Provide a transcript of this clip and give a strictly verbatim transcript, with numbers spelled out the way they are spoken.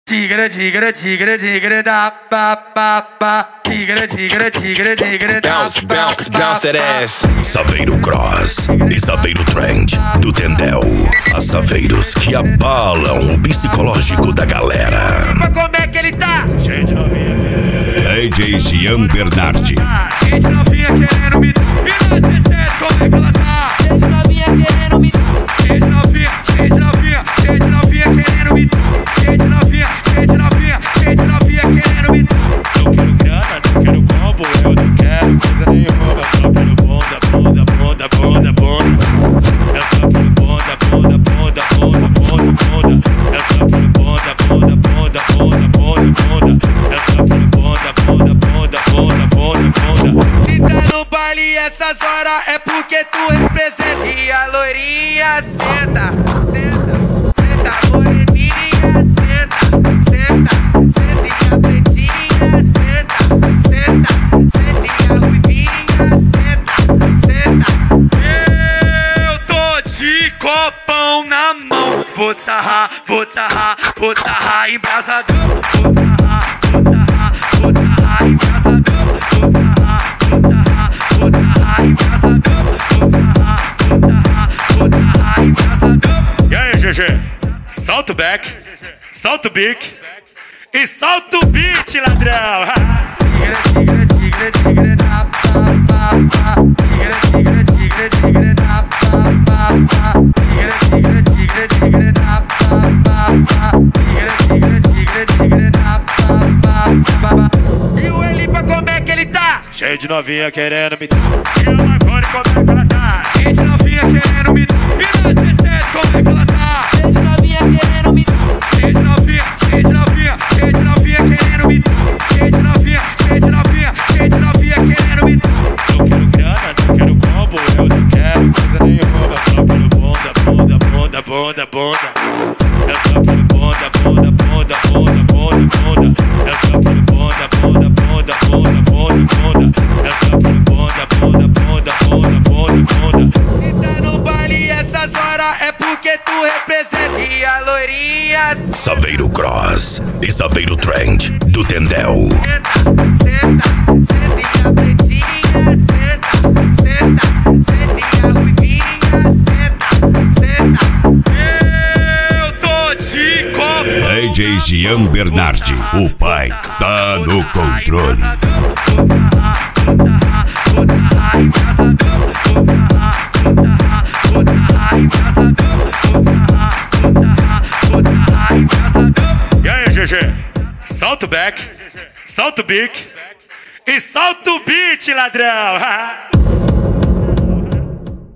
Tigre, tigre, tigre, tigre, da, pa, pa, pa. Tigre, tigre, tigre, tigre, da, Bounce, bounce, bounce that ass. Saveiro Cross e Saveiro Trend do Tendel. As saveiros que abalam o psicológico da galera. Como é que ele tá? Gente novinha. D J Jean Bernardi. Gente novinha querendo me... E no dezessete, como é que ela tá? Gente novinha querendo me... Gente novinha, gente novinha, gente novinha querendo me... Gente novinha, gente novinha, gente novinha querendo me... Não quero grana, não quero combo, eu não quero coisa nenhuma. Eu só quero bunda, bunda, bunda, bunda, bunda. Eu só quero bunda, bunda, bunda, bunda, bunda, bunda. Eu só quero bunda, bunda, bunda, bunda, bunda, bunda. Eu só quero bunda, bunda, bunda, bunda, bunda, bunda. Se tá no baile essas horas é porque tu representa. E a loirinha senta, senta, senta, moreninha senta, senta, senta. E a pretinha senta, senta, senta. E a ruivinha senta, senta. Eu tô de copão na mão. Vou te sarrar, vou te sarrar, vou te sarrar embrasadão. Vou te sarrar, vou te sarrar, vou te sarrar embrasadão. Vou te sarrar, vou te sarrar, vou te sarrar embrasadão. Vou te sarrar, vou te sarrar, vou te sarrar embrasadão. E aí, G G? Solta o back, solta o bique e solta o beat, ladrão. Tigre, tigre, tigre, tigre, da, pa, pa, pa. Tigre, tigre, tigre, tigre, da, pa, pa, pa. Tigre, tigre, tigre, tigre, da, pa, pa, pa. Tigre, tigre, tigre, tigre, da, pa, pa, pa. E o Elipa, como é que ele tá? Cheio de novinha querendo me... E a Marconi, como é que ela tá? Gente novinha querendo me... E no dezessete, como é que ela tá? Gente novinha querendo me... Gente novinha, gente novinha, gente novinha querendo me... Gente novinha, gente novinha, gente novinha querendo me... Não quero grana, não quero combo, eu não quero coisa nenhuma. Eu só quero bunda, bunda, bunda, bunda, bunda. Eu só quero bunda, bunda, bunda, bunda, bunda, bunda. Eu só quero bunda, bunda, bunda, bunda, bunda, bunda. Eu só quero bunda, bunda, bunda, bunda, bunda, bunda. Se tá no baile essas horas é porque tu representa. E a loirinha senta, Saveiro Cross e Saveiro Trend do Tendel. senta, senta. E a pretinha senta, senta, senta. E a ruivinha senta, senta. Eu tô de copão. D J Jean Bernardi, o pai tá no controle. Vou te sarrar, vou te sarrar, vou te sarrar embrasadão. Vou te sarrar, vou te sarrar, vou te sarrar embrasadão. Vou te sarrar, vou te sarrar, vou te sarrar embrasadão. E aí, G G? Solta o back, solta o bique e solta o beat, ladrão.